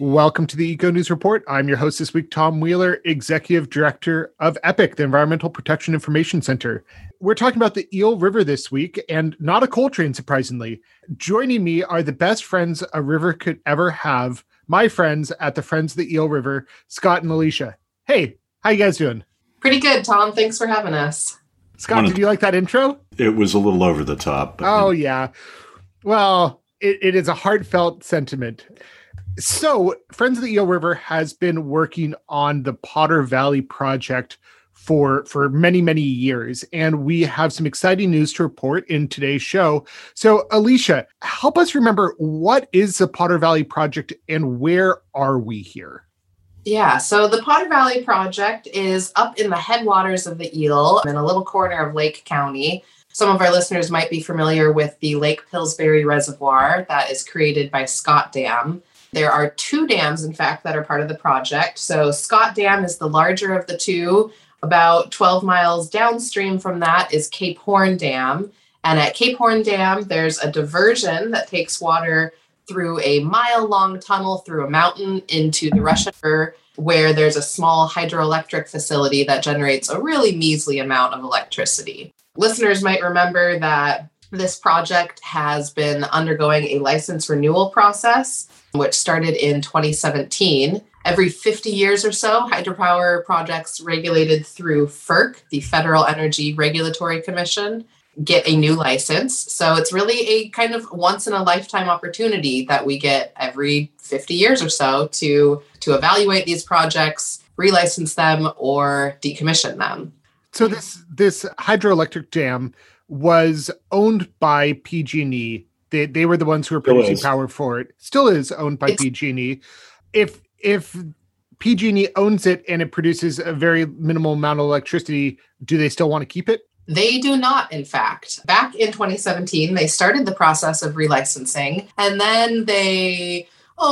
Welcome to the Eco News Report. I'm your host this week, Tom Wheeler, Executive Director of EPIC, the Environmental Protection Information Center. We're talking about the Eel River this week, and not a coal train, surprisingly. Joining me are the best friends a river could ever have, my friends at the Friends of the Eel River, Scott and Alicia. Hey, how you guys doing? Pretty good, Tom. Thanks for having us. Scott, did you like that intro? It was a little over the top. Oh, yeah. Well, it is a heartfelt sentiment. So, Friends of the Eel River has been working on the Potter Valley project for many, many years, and we have some exciting news to report in today's show. So, Alicia, help us remember, what is the Potter Valley project and where are we here? Yeah, so the Potter Valley project is up in the headwaters of the Eel in a little corner of Lake County. Some of our listeners might be familiar with the Lake Pillsbury Reservoir that is created by Scott Dam. There are two dams, in fact, that are part of the project. So Scott Dam is the larger of the two. About 12 miles downstream from that is Cape Horn Dam. And at Cape Horn Dam, there's a diversion that takes water through a mile-long tunnel through a mountain into the Russian River, where there's a small hydroelectric facility that generates a really measly amount of electricity. Listeners might remember that this project has been undergoing a license renewal process, which started in 2017. Every 50 years or so, hydropower projects regulated through FERC, the Federal Energy Regulatory Commission, get a new license. So it's really a kind of once-in-a-lifetime opportunity that we get every 50 years or so to evaluate these projects, relicense them, or decommission them. So this hydroelectric dam was owned by PG&E. They were the ones who were producing power for it. Still is owned by PG&E. If PG&E owns it and it produces a very minimal amount of electricity, do they still want to keep it? They do not, in fact. Back in 2017, they started the process of relicensing, and then they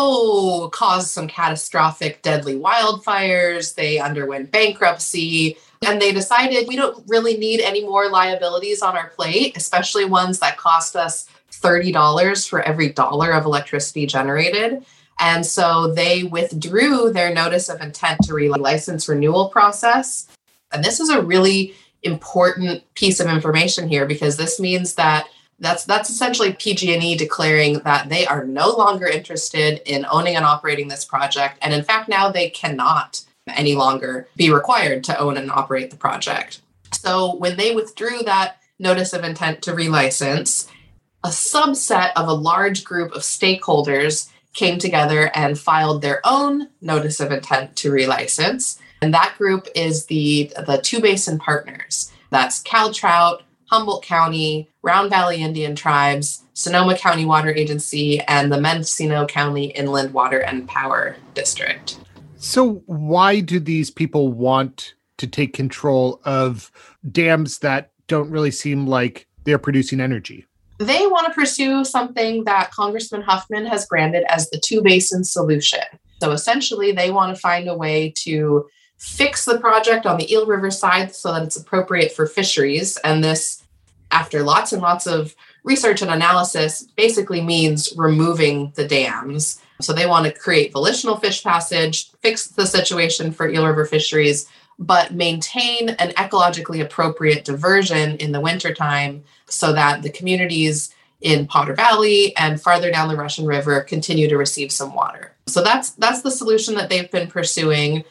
caused some catastrophic deadly wildfires. They underwent bankruptcy, and they decided we don't really need any more liabilities on our plate, especially ones that cost us $30 for every dollar of electricity generated. And so they withdrew their notice of intent to relicense renewal process. And this is a really important piece of information here, because this means that that's essentially PG&E declaring that they are no longer interested in owning and operating this project. And in fact, now they cannot any longer be required to own and operate the project. So when they withdrew that notice of intent to relicense, a subset of a large group of stakeholders came together and filed their own notice of intent to relicense. And that group is the Two Basin Partners. That's CalTrout, Humboldt County, Round Valley Indian Tribes, Sonoma County Water Agency, and the Mendocino County Inland Water and Power District. So why do these people want to take control of dams that don't really seem like they're producing energy? They want to pursue something that Congressman Huffman has branded as the two basin solution. So essentially, they want to find a way to fix the project on the Eel River side so that it's appropriate for fisheries. And this, after lots and lots of research and analysis, basically means removing the dams. So they want to create volitional fish passage, fix the situation for Eel River fisheries, but maintain an ecologically appropriate diversion in the wintertime so that the communities in Potter Valley and farther down the Russian River continue to receive some water. So that's the solution that they've been pursuing.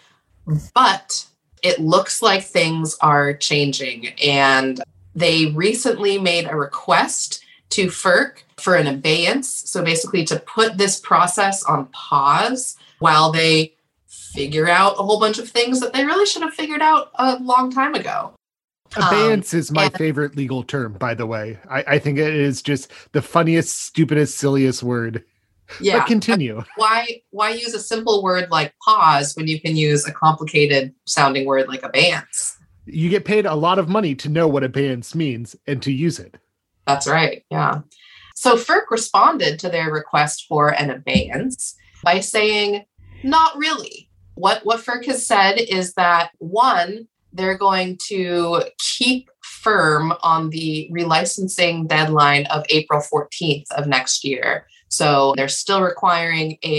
But it looks like things are changing. And they recently made a request to FERC for an abeyance. So basically to put this process on pause while they figure out a whole bunch of things that they really should have figured out a long time ago. Abeyance is my favorite legal term, by the way. I think it is just the funniest, stupidest, silliest word. Yeah. But continue. Why use a simple word like pause when you can use a complicated sounding word like abeyance? You get paid a lot of money to know what abeyance means and to use it. That's right. Yeah. So FERC responded to their request for an abeyance by saying, not really. What FERC has said is that, one, they're going to keep firm on the relicensing deadline of April 14th of next year. So they're still requiring a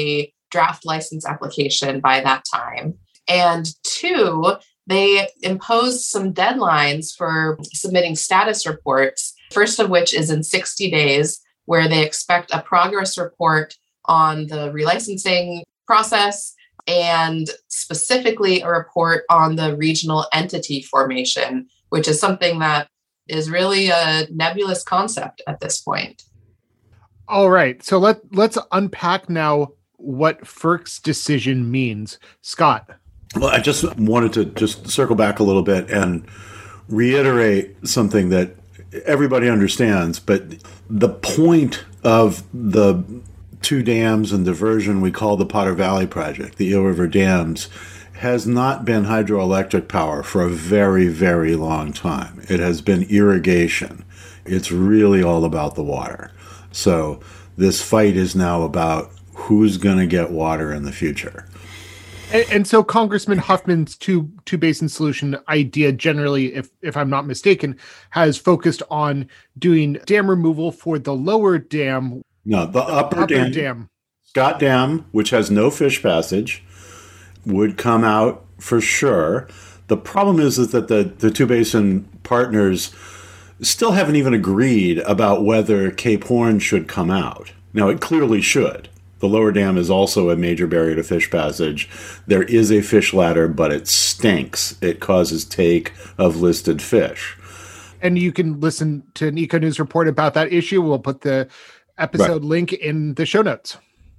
draft license application by that time. And 2, they imposed some deadlines for submitting status reports, first of which is in 60 days, where they expect a progress report on the relicensing process and specifically a report on the regional entity formation, which is something that is really a nebulous concept at this point. All right. So let's unpack now what FERC's decision means. Scott. Well, I just wanted to just circle back a little bit and reiterate something that everybody understands, but the point of the 2 dams and diversion we call the Potter Valley Project, the Eel River Dams, has not been hydroelectric power for a very, very long time. It has been irrigation. It's really all about the water. So this fight is now about who's going to get water in the future. And so Congressman Huffman's two basin solution idea generally, if I'm not mistaken, has focused on doing dam removal for the lower dam. No, the upper dam. Scott Dam, which has no fish passage, would come out for sure. The problem is that the 2 basin partners still haven't even agreed about whether Cape Horn should come out. Now, it clearly should. The lower dam is also a major barrier to fish passage. There is a fish ladder, but it stinks. It causes take of listed fish. And you can listen to an Eco News report about that issue. We'll put the episode link in the show notes.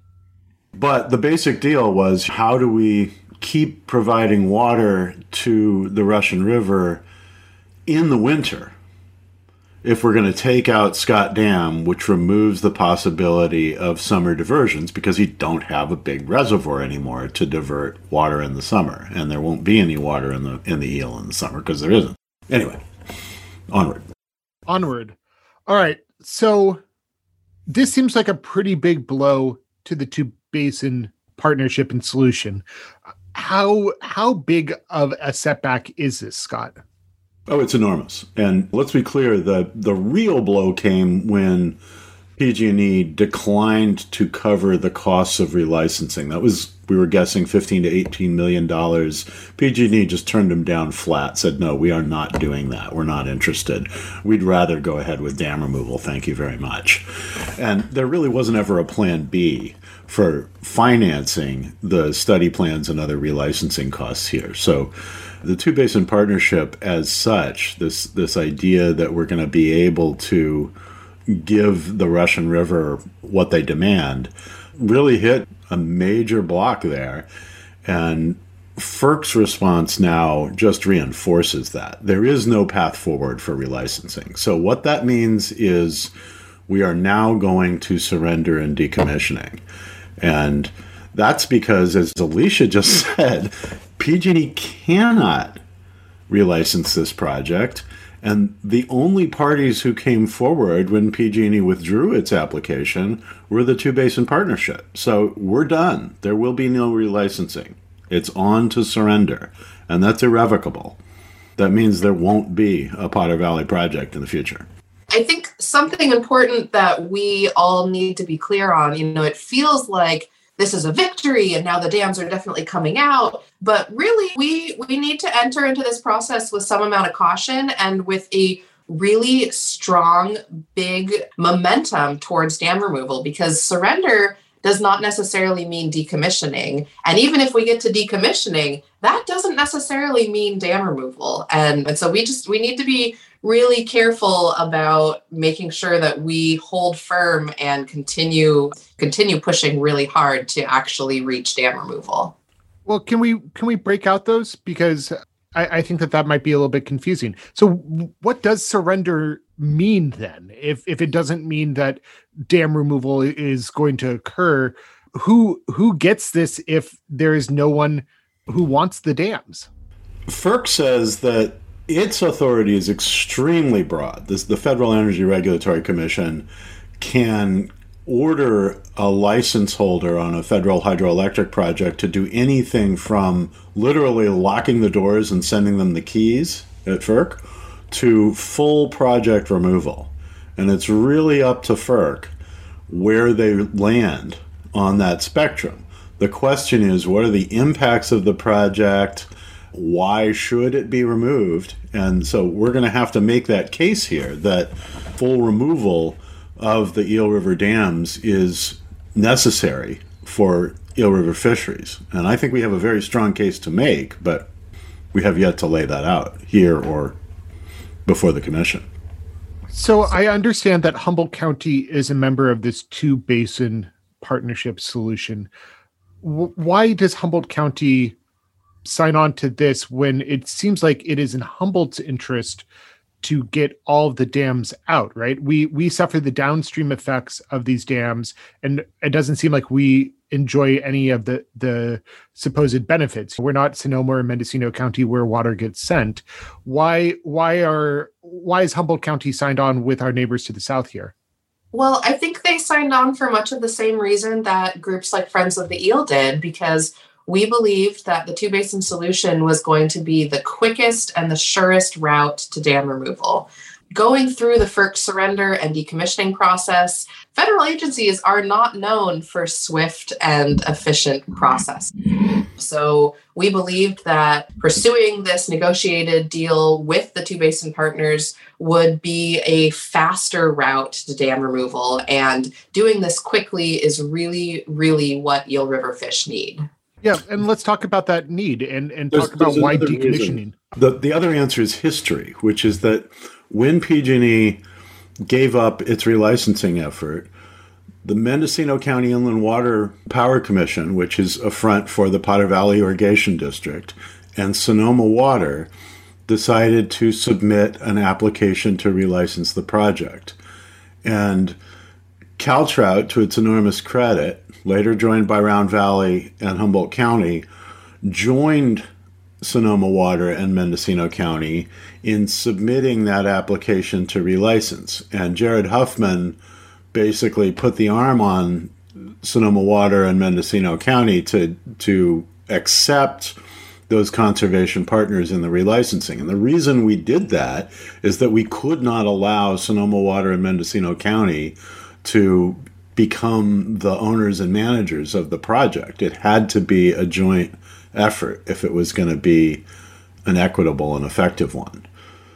But the basic deal was, how do we keep providing water to the Russian River in the winter if we're going to take out Scott Dam, which removes the possibility of summer diversions because you don't have a big reservoir anymore to divert water in the summer, and there won't be any water in the Eel in the summer because there isn't. Anyway, onward. All right. So this seems like a pretty big blow to the 2 basin partnership and solution. How big of a setback is this, Scott? Oh, it's enormous. And let's be clear, the real blow came when PG&E declined to cover the costs of relicensing. That was, we were guessing $15 to $18 million. PG&E just turned them down flat, said, no, we are not doing that. We're not interested. We'd rather go ahead with dam removal. Thank you very much. And there really wasn't ever a plan B for financing the study plans and other relicensing costs here. So the 2 basin partnership as such, this idea that we're going to be able to give the Russian River what they demand, really hit a major block there. And FERC's response now just reinforces that. There is no path forward for relicensing. So what that means is we are now going to surrender in decommissioning. And that's because, as Alicia just said, PG&E cannot relicense this project. And the only parties who came forward when PG&E withdrew its application were the 2 basin partnership. So we're done. There will be no relicensing. It's on to surrender. And that's irrevocable. That means there won't be a Potter Valley project in the future. I think something important that we all need to be clear on, it feels like this is a victory and now the dams are definitely coming out. But really, we need to enter into this process with some amount of caution and with a really strong, big momentum towards dam removal, because surrender does not necessarily mean decommissioning. And even if we get to decommissioning, that doesn't necessarily mean dam removal. And so we need to be really careful about making sure that we hold firm and continue pushing really hard to actually reach dam removal. Well, can we break out those? Because I think that might be a little bit confusing. So what does surrender mean then? If it doesn't mean that dam removal is going to occur, who gets this if there is no one who wants the dams? FERC says that its authority is extremely broad. The Federal Energy Regulatory Commission can order a license holder on a federal hydroelectric project to do anything from literally locking the doors and sending them the keys at FERC to full project removal. And it's really up to FERC where they land on that spectrum. The question is, what are the impacts of the project? Why should it be removed? And so we're going to have to make that case here that full removal of the Eel River dams is necessary for Eel River fisheries. And I think we have a very strong case to make, but we have yet to lay that out here or before the commission. So I understand that Humboldt County is a member of this two-basin partnership solution. Why does Humboldt County sign on to this when it seems like it is in Humboldt's interest to get all of the dams out, right? We suffer the downstream effects of these dams, and it doesn't seem like we enjoy any of the supposed benefits. We're not Sonoma or Mendocino County where water gets sent. Why is Humboldt County signed on with our neighbors to the south here? Well, I think they signed on for much of the same reason that groups like Friends of the Eel did, because we believed that the two-basin solution was going to be the quickest and the surest route to dam removal. Going through the FERC surrender and decommissioning process, federal agencies are not known for swift and efficient process. So we believed that pursuing this negotiated deal with the two-basin partners would be a faster route to dam removal. And doing this quickly is really, really what Eel River fish need. Yeah, and let's talk about that need and talk about why decommissioning. The other answer is history, which is that when PG&E gave up its relicensing effort, the Mendocino County Inland Water Power Commission, which is a front for the Potter Valley Irrigation District, and Sonoma Water decided to submit an application to relicense the project. And Caltrout, to its enormous credit, later joined by Round Valley and Humboldt County, joined Sonoma Water and Mendocino County in submitting that application to relicense. And Jared Huffman basically put the arm on Sonoma Water and Mendocino County to accept those conservation partners in the relicensing. And the reason we did that is that we could not allow Sonoma Water and Mendocino County to become the owners and managers of the project. It had to be a joint effort if it was going to be an equitable and effective one.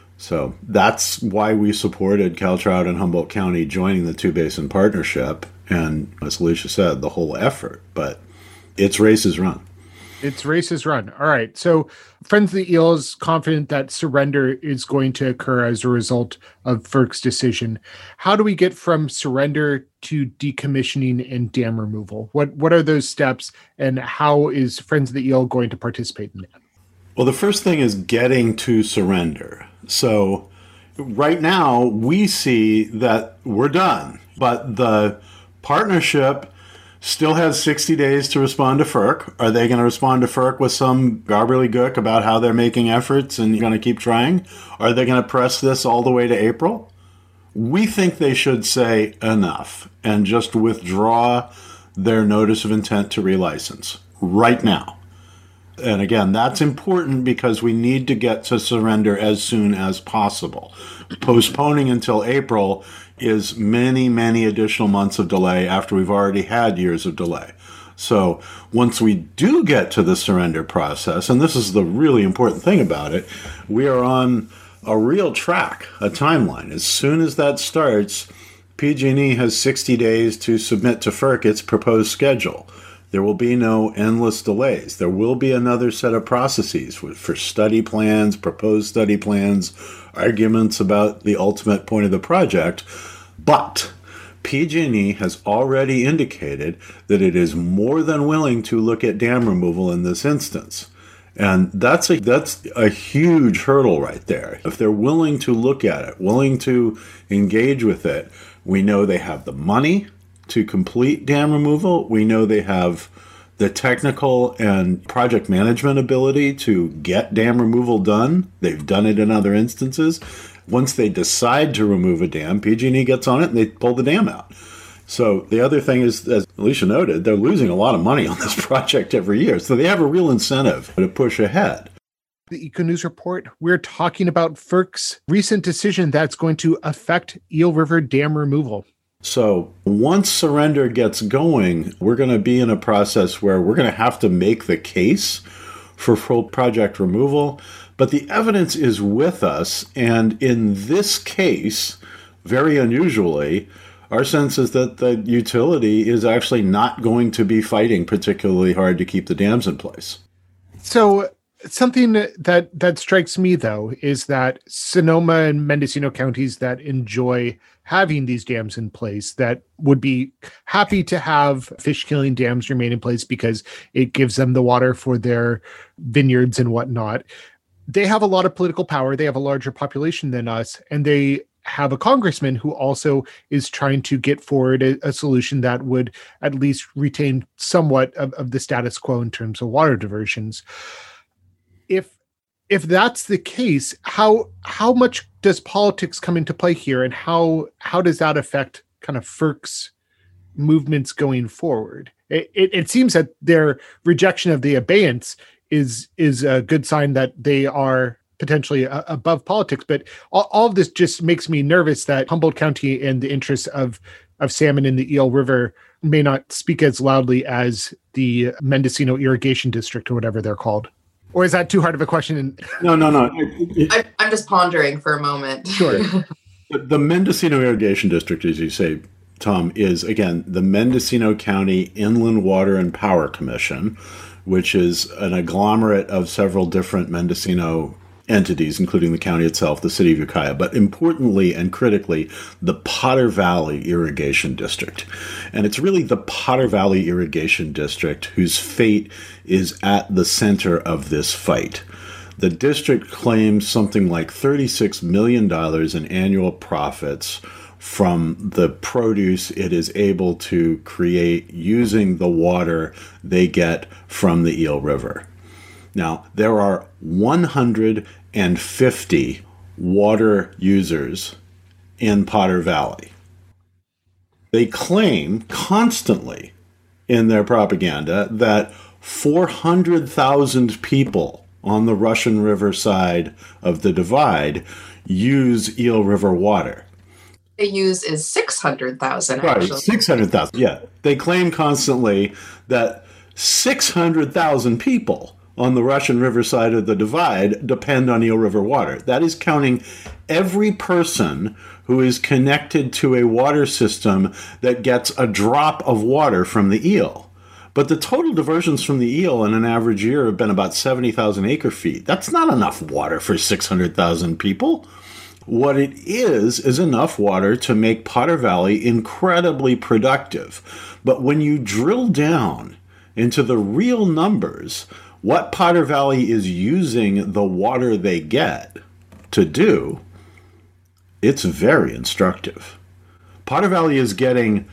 So that's why we supported Caltrout and Humboldt County joining the two-basin partnership, and as Alicia said, the whole effort. But its race is run. Its race is run. All right. So Friends of the Eel is confident that surrender is going to occur as a result of FERC's decision. How do we get from surrender to decommissioning and dam removal? What are those steps, and how is Friends of the Eel going to participate in that? Well, the first thing is getting to surrender. So right now we see that we're done, but the partnership still has 60 days to respond to FERC. Are they going to respond to FERC with some gobbledygook about how they're making efforts and you're going to keep trying? Are they going to press this all the way to April? We think they should say enough and just withdraw their notice of intent to relicense right now. And again, that's important because we need to get to surrender as soon as possible. Postponing until April is many, many additional months of delay after we've already had years of delay. So once we do get to the surrender process, and this is the really important thing about it, we are on a real track, a timeline. As soon as that starts, PG&E has 60 days to submit to FERC its proposed schedule. There will be no endless delays. There will be another set of processes for study plans, proposed study plans, arguments about the ultimate point of the project. But PG&E has already indicated that it is more than willing to look at dam removal in this instance. And that's a huge hurdle right there. If they're willing to look at it, willing to engage with it, we know they have the money to complete dam removal. We know they have the technical and project management ability to get dam removal done. They've done it in other instances. Once they decide to remove a dam, PG&E gets on it and they pull the dam out. So the other thing is, as Alicia noted, they're losing a lot of money on this project every year. So they have a real incentive to push ahead. The Eco News Report, we're talking about FERC's recent decision that's going to affect Eel River dam removal. So once surrender gets going, we're going to be in a process where we're going to have to make the case for full project removal. But the evidence is with us. And in this case, very unusually, our sense is that the utility is actually not going to be fighting particularly hard to keep the dams in place. So something that strikes me, though, is that Sonoma and Mendocino counties that enjoy having these dams in place, that would be happy to have fish killing dams remain in place because it gives them the water for their vineyards and whatnot. They have a lot of political power. They have a larger population than us, and they have a congressman who also is trying to get forward a solution that would at least retain somewhat of the status quo in terms of water diversions. If that's the case, how much does politics come into play here, and how does that affect kind of FERC's movements going forward? It seems that their rejection of the abeyance is a good sign that they are potentially above politics, but all of this just makes me nervous that Humboldt County and the interests of salmon in the Eel River may not speak as loudly as the Mendocino Irrigation District or whatever they're called. Or is that too hard of a question? No. I'm just pondering for a moment. Sure. The Mendocino Irrigation District, as you say, Tom, is, again, the Mendocino County Inland Water and Power Commission, which is an agglomerate of several different Mendocino entities, including the county itself, the city of Ukiah, but importantly and critically, the Potter Valley Irrigation District. And it's really the Potter Valley Irrigation District whose fate is at the center of this fight. The district claims something like $36 million in annual profits from the produce it is able to create using the water they get from the Eel River. Now, there are 150 water users in Potter Valley. They claim constantly in their propaganda that 400,000 people on the Russian River side of the divide use Eel River water. They use is 600,000, actually. Right, 600,000, yeah. They claim constantly that 600,000 people on the Russian River side of the divide depend on Eel River water. That is counting every person who is connected to a water system that gets a drop of water from the eel. But the total diversions from the eel in an average year have been about 70,000 acre feet. That's not enough water for 600,000 people. What it is enough water to make Potter Valley incredibly productive. But when you drill down into the real numbers, what Potter Valley is using the water they get to do, it's very instructive. Potter Valley is getting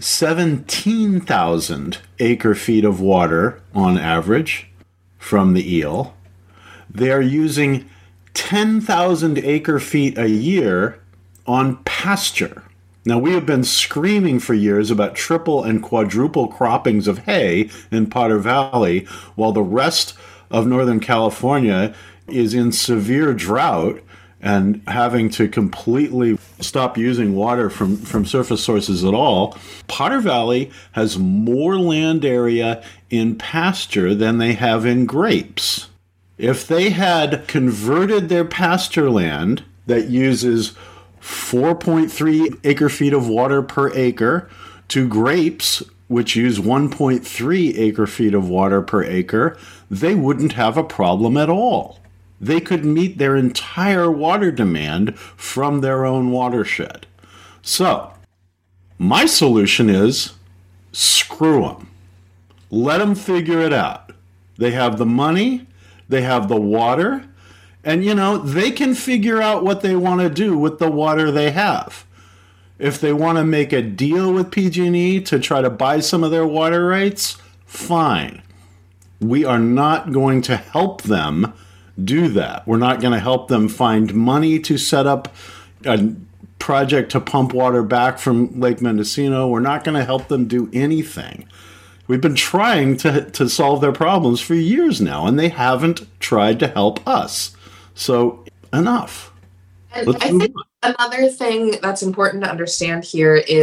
17,000 acre feet of water on average from the eel. They're using 10,000 acre feet a year on pasture. Now, we have been screaming for years about triple and quadruple croppings of hay in Potter Valley, while the rest of Northern California is in severe drought and having to completely stop using water from surface sources at all. Potter Valley has more land area in pasture than they have in grapes. If they had converted their pasture land that uses 4.3 acre feet of water per acre to grapes, which use 1.3 acre feet of water per acre, they wouldn't have a problem at all. They could meet their entire water demand from their own watershed. So, my solution is screw them. Let them figure it out. They have the money, they have the water, and, they can figure out what they want to do with the water they have. If they want to make a deal with PG&E to try to buy some of their water rights, fine. We are not going to help them do that. We're not going to help them find money to set up a project to pump water back from Lake Mendocino. We're not going to help them do anything. We've been trying to solve their problems for years now, and they haven't tried to help us. So, enough. And I think another thing that's important to understand here is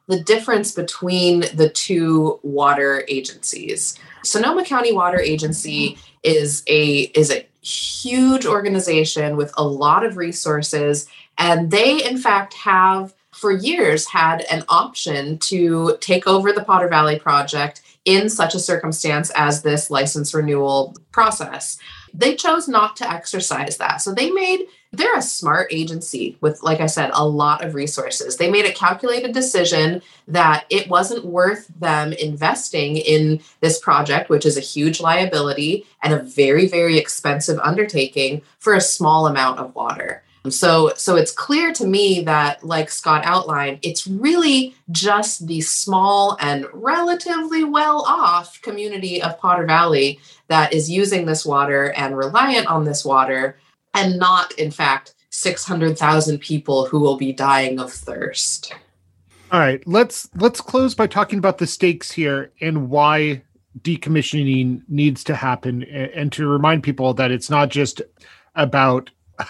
the difference between the two water agencies. Sonoma County Water Agency is a huge organization with a lot of resources, and they in fact have for years had an option to take over the Potter Valley project in such a circumstance as this license renewal process. They chose not to exercise that. So they're a smart agency with, like I said, a lot of resources. They made a calculated decision that it wasn't worth them investing in this project, which is a huge liability and a very, very expensive undertaking for a small amount of water. So it's clear to me that, like Scott outlined, it's really just the small and relatively well-off community of Potter Valley that is using this water and reliant on this water, and not, in fact, 600,000 people who will be dying of thirst. All right, let's close by talking about the stakes here and why decommissioning needs to happen, and to remind people that it's not just about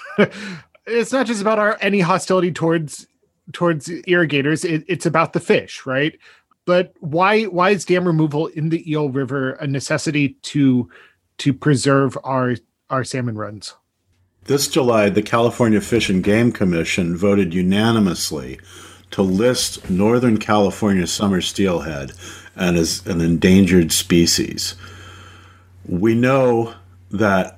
any hostility towards irrigators. It's about the fish, right? But why is dam removal in the Eel River a necessity to preserve our salmon runs? This July, the California Fish and Game Commission voted unanimously to list Northern California summer steelhead as an endangered species. We know that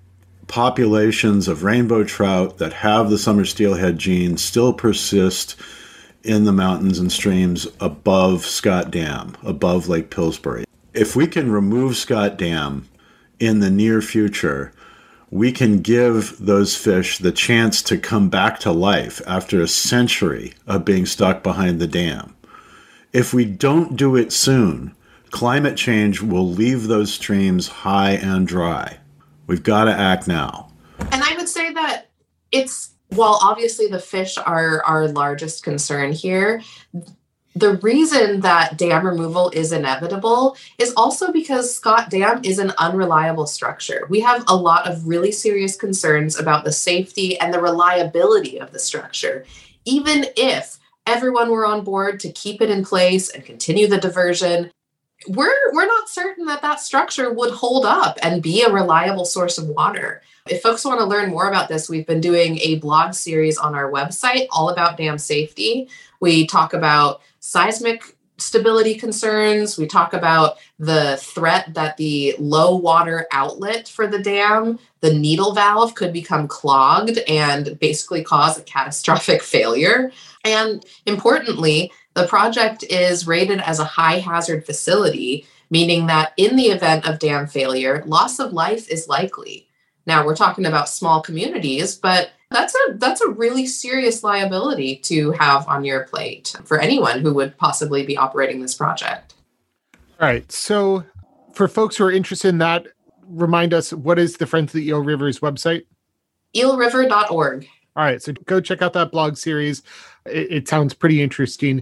populations of rainbow trout that have the summer steelhead gene still persist in the mountains and streams above Scott Dam, above Lake Pillsbury. If we can remove Scott Dam in the near future, we can give those fish the chance to come back to life after a century of being stuck behind the dam. If we don't do it soon, climate change will leave those streams high and dry. We've got to act now. And I would say that while obviously the fish are our largest concern here, the reason that dam removal is inevitable is also because Scott Dam is an unreliable structure. We have a lot of really serious concerns about the safety and the reliability of the structure. Even if everyone were on board to keep it in place and continue the diversion, we're not certain that structure would hold up and be a reliable source of water. If folks want to learn more about this, we've been doing a blog series on our website all about dam safety. We talk about seismic stability concerns. We talk about the threat that the low water outlet for the dam, the needle valve, could become clogged and basically cause a catastrophic failure. And importantly, the project is rated as a high hazard facility, meaning that in the event of dam failure, loss of life is likely. Now, we're talking about small communities, but that's a really serious liability to have on your plate for anyone who would possibly be operating this project. All right. So for folks who are interested in that, remind us, what is the Friends of the Eel River's website? eelriver.org. All right. So go check out that blog series. It sounds pretty interesting.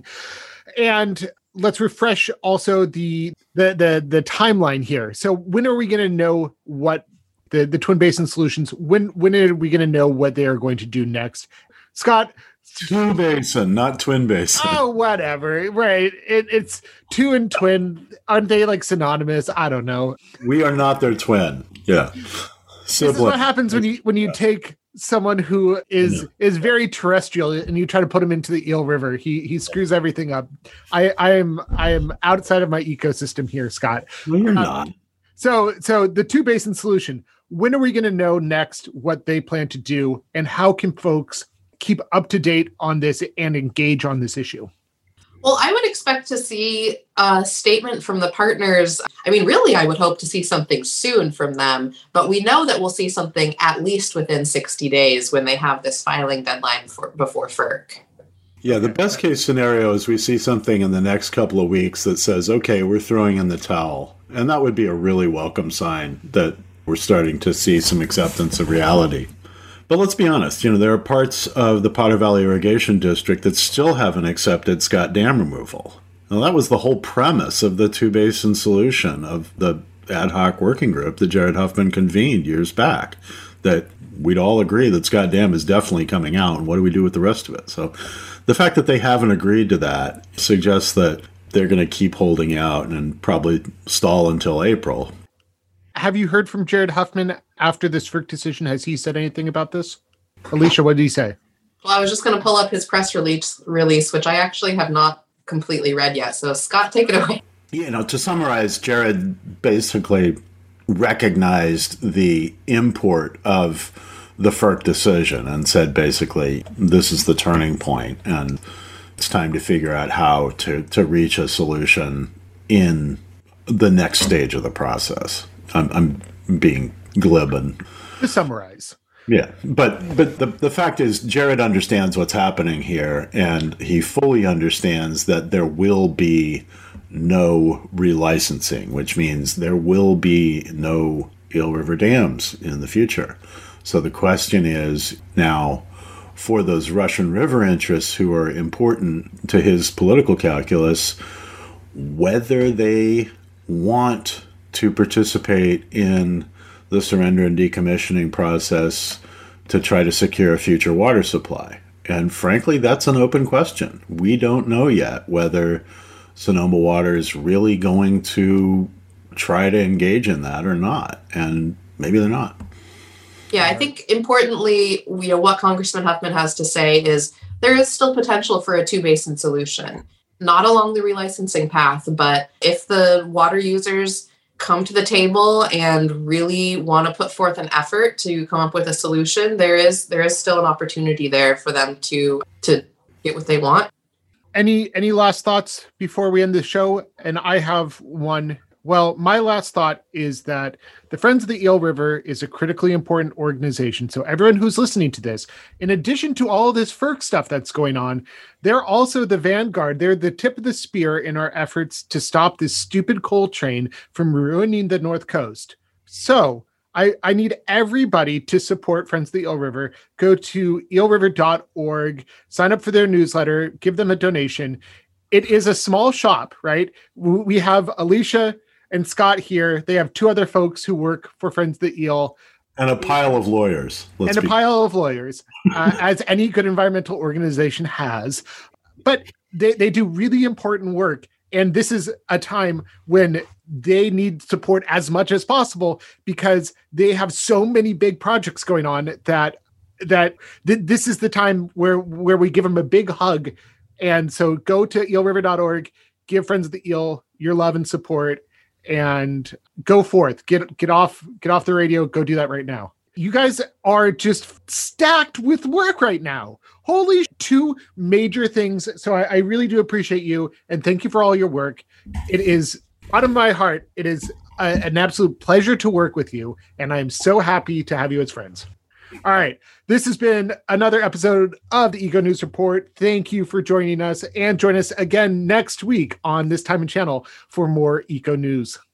And let's refresh also the timeline here. So when are we going to know what the Twin Basin Solutions, when are we going to know what they are going to do next? Scott? Two Basin, not Twin Basin. Oh, whatever. Right. It's two and twin. Aren't they like synonymous? I don't know. We are not their twin. Yeah. This is what happens when you take someone who is very terrestrial and you try to put him into the Eel River. He screws everything up. I am outside of my ecosystem here, Scott. No, you're not. So the Two Basin Solution, when are we going to know next what they plan to do, and how can folks keep up to date on this and engage on this issue? Well, I would expect to see a statement from the partners. I mean, really, I would hope to see something soon from them, but we know that we'll see something at least within 60 days when they have this filing deadline before FERC. Yeah, the best case scenario is we see something in the next couple of weeks that says, okay, we're throwing in the towel. And that would be a really welcome sign that we're starting to see some acceptance of reality. But let's be honest, there are parts of the Potter Valley Irrigation District that still haven't accepted Scott Dam removal. Now, that was the whole premise of the Two Basin Solution, of the ad hoc working group that Jared Huffman convened years back. that we'd all agree that Scott Dam is definitely coming out, and what do we do with the rest of it? So the fact that they haven't agreed to that suggests that they're going to keep holding out and probably stall until April. Have you heard from Jared Huffman after this FERC decision? Has he said anything about this? Alicia, what did he say? Well, I was just going to pull up his press release, which I actually have not completely read yet. So Scott, take it away. To summarize, Jared basically recognized the import of the FERC decision and said basically, this is the turning point and it's time to figure out how to reach a solution in the next stage of the process. I'm being glib and to summarize. Yeah, but the fact is, Jared understands what's happening here, and he fully understands that there will be no relicensing, which means there will be no Eel River dams in the future. So the question is now, for those Russian River interests who are important to his political calculus, whether they want to participate in the surrender and decommissioning process to try to secure a future water supply. And frankly, that's an open question. We don't know yet whether Sonoma Water is really going to try to engage in that or not. And maybe they're not. Yeah, I think importantly, what Congressman Huffman has to say is there is still potential for a two-basin solution, not along the relicensing path, but if the water users come to the table and really want to put forth an effort to come up with a solution, there is still an opportunity there for them to get what they want. Any last thoughts before we end the show? And I have one. Well, my last thought is that the Friends of the Eel River is a critically important organization. So everyone who's listening to this, in addition to all of this FERC stuff that's going on, they're also the vanguard. They're the tip of the spear in our efforts to stop this stupid coal train from ruining the North Coast. So I need everybody to support Friends of the Eel River. Go to eelriver.org, sign up for their newsletter, give them a donation. It is a small shop, right? We have Alicia and Scott here. They have two other folks who work for Friends of the Eel. And a pile of lawyers. As any good environmental organization has. But they do really important work. And this is a time when they need support as much as possible because they have so many big projects going on that this is the time where we give them a big hug. And so go to eelriver.org, give Friends of the Eel your love and support, and go forth. Get off the radio. Go do that right now. You guys are just stacked with work right now. Holy, two major things. So I really do appreciate you, and thank you for all your work. It is out of my heart. It is an absolute pleasure to work with you, and I'm so happy to have you as friends. All right. This has been another episode of the Eco News Report. Thank you for joining us, and join us again next week on this time and channel for more Eco News.